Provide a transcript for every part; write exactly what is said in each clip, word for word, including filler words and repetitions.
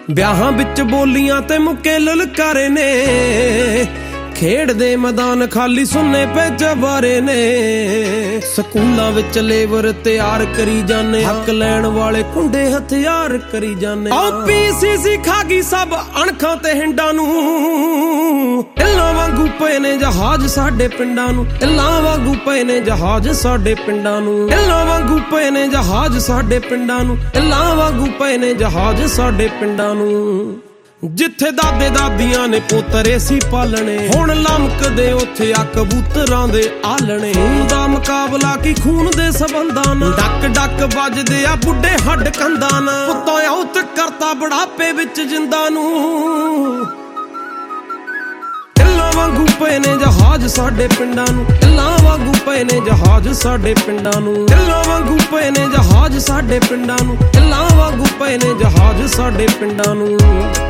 ਵਿਆਹਾਂ ਵਿੱਚ ਬੋਲੀਆਂ ਤੇ ਮੁੱਕੇ ਲਲਕਾਰੇ ਨੇ, ਖੇਡ ਦੇ ਮੈਦਾਨ ਖਾਲੀ ਸੁੰਨੇ ਪੇ ਜਵਾਰੇ ਨੇ। ਸਕੂਲਾਂ ਵਿੱਚ ਲੇਬਰ ਤਿਆਰ ਕਰੀ ਜਾਨੇ, ਹੱਕ ਲੈਣ ਵਾਲੇ ਕੁੰਡੇ ਹਥਿਆਰ ਕਰੀ ਜਾਨੇ। ਓ ਪੀਸੀਸੀ ਖਾ ਗਈ ਸਭ ਅਣਖਾਂ ਤੇ ਹਿੰਡਾਂ ਨੂੰ, ਇੱਲਾਂ ਵਾਂਗੂ ਪਏ ਨੇ ਜਹਾਜ਼ ਸਾਡੇ ਪਿੰਡਾਂ ਨੂੰ, ਇੱਲਾਂ ਵਾਂਗੂ ਪਏ ਨੇ ਜਹਾਜ਼ ਸਾਡੇ ਪਿੰਡਾਂ ਨੂੰ, ਇੱਲਾਂ ਵਾਂਗੂ ਪਏ ਨੇ ਜਹਾਜ਼ ਸਾਡੇ ਪਿੰਡਾਂ ਨੂੰ, ਇੱਲਾਂ ਵਾਂਗੂ ਪਏ ਨੇ ਜਹਾਜ਼ ਸਾਡੇ ਪਿੰਡਾਂ ਨੂੰ। ਜਿੱਥੇ ਦਾਦੇ ਦਾਦੀਆਂ ਨੇ ਪੋਤਰੇ ਸੀ ਪਾਲਣੇ, ਹੁਣ ਲਮਕਦੇ ਉੱਥੇ ਆ ਕਬੂਤਰਾਂ ਦੇ ਆਲਣੇ। ਖੂਨ ਦਾ ਮੁਕਾਬਲਾ ਕੀ ਖੂਨ ਦੇ ਸਬੰਧਾਂ ਨਾਲ, ਡੱਕ ਡੱਕ ਵੱਜਦੇ ਆ ਬੁੱਢੇ ਹੱਡ ਕੰਧਾਂ ਨਾਲ। ਪੁੱਤਾਂ ਔਤ ਕਰਤਾ ਬੁਢਾਪੇ ਵਿੱਚ ਜਿੰਦਾਂ ਨੂੰ, ਇੱਲਾਂ ਵਾਂਗੂ ਪਏ ਨੇ ਜਹਾਜ਼ ਸਾਡੇ ਪਿੰਡਾਂ ਨੂੰ, ਇੱਲਾਂ ਵਾਂਗੂ ਪਏ ਨੇ ਜਹਾਜ਼ ਸਾਡੇ ਪਿੰਡਾਂ ਨੂੰ, ਇੱਲਾਂ ਵਾਂਗੂ ਪਏ ਨੇ ਜਹਾਜ਼ ਸਾਡੇ ਪਿੰਡਾਂ ਨੂੰ, ਇੱਲਾਂ ਵਾਂਗੂ ਪਏ ਨੇ ਜਹਾਜ਼ ਸਾਡੇ ਪਿੰਡਾਂ ਨੂੰ।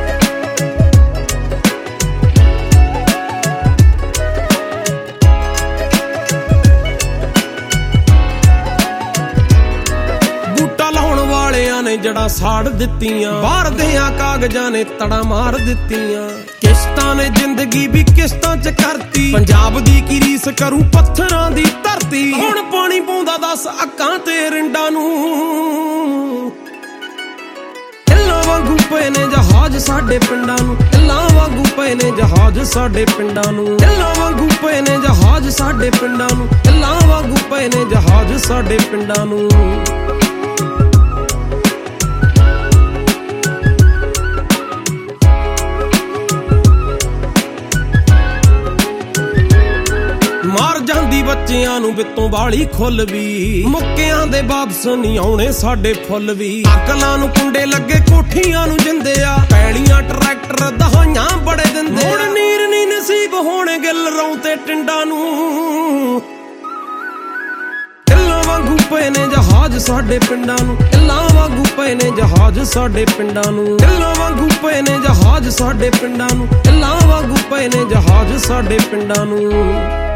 ਨੇ ਜੜਾ ਸਾੜ ਦਿੱਤੀਆਂ, ਬਾਹਰ ਦਿਆਂ ਕਾਗਜ਼ਾਂ ਨੇ ਤੜਾ ਮਾਰ ਦਿੱਤੀਆਂ। ਕਿਸ਼ਤਾਂ ਨੇ ਜ਼ਿੰਦਗੀ ਵੀ ਕਿਸ਼ਤਾਂ ਚ ਕਰਤੀ, ਪੰਜਾਬ ਦੀ ਕੀ ਰੀਸ ਕਰੂ ਪੱਥਰਾਂ ਦੀ ਧਰਤੀ। ਹੁਣ ਪਾਣੀ ਪਾਉਂਦਾ ਦਸ ਅੱਖਾਂ ਤੇ ਰਿੰਡਾਂ ਨੂੰ, ਇੱਲਾਂ ਵਾਂਗੂ ਪਏ ਨੇ ਜਹਾਜ਼ ਸਾਡੇ ਪਿੰਡਾਂ ਨੂੰ, ਇੱਲਾਂ ਵਾਂਗੂ ਪਏ ਨੇ ਜਹਾਜ਼ ਸਾਡੇ ਪਿੰਡਾਂ ਨੂੰ, ਇੱਲਾਂ ਵਾਂਗੂ ਪਏ ਨੇ ਜਹਾਜ਼ ਸਾਡੇ ਪਿੰਡਾਂ ਨੂੰ, ਇੱਲਾਂ ਵਾਂਗੂ ਪਏ ਨੇ ਜਹਾਜ਼ ਸਾਡੇ ਪਿੰਡਾਂ ਨੂੰ। ਮਾਰ ਜਾਂਦੀ ਬੱਚਿਆਂ ਨੂੰ ਵਿੱਤੋਂ ਵਾਲੀ ਖੁੱਲ ਵੀ, ਮੁੱਕਿਆਂ ਦੇ ਵਾਪਸ ਨਹੀਂ ਆਉਣੇ ਸਾਡੇ ਫੁੱਲ ਵੀ। ਅਕਲਾਂ ਨੂੰ ਕੁੰਡੇ ਲੱਗੇ ਕੋਠੀਆਂ ਨੂੰ ਜਿੰਦੇ ਆ, ਪੈਲੀਆਂ ਟਰੈਕਟਰ ਦਹਾਈਆਂ ਬੜੇ ਦਿੰਦੇ। ਹੁਣ ਨੀਰ ਨੀ ਨਸੀਬ ਹੋਣੇ ਗਿੱਲ ਰੌਂ ਤੇ ਟਿੰਡਾਂ ਨੂੰ, ਇੱਲਾਂ ਵਾਂਗੂ ਪਏ ਨੇ ਜਹਾਜ਼ ਸਾਡੇ ਪਿੰਡਾਂ ਨੂੰ, ਇੱਲਾਂ ਵਾਂਗੂ ਪਏ ਨੇ ਜਹਾਜ਼ ਸਾਡੇ ਪਿੰਡਾਂ ਨੂੰ, ਇੱਲਾਂ ਵਾਂਗੂ ਪਏ ਨੇ ਜਹਾਜ਼ ਸਾਡੇ ਪਿੰਡਾਂ ਨੂੰ, ਇੱਲਾਂ ਵਾਂਗੂ ਪਏ ਨੇ ਜਹਾਜ਼ ਸਾਡੇ ਪਿੰਡਾਂ ਨੂੰ।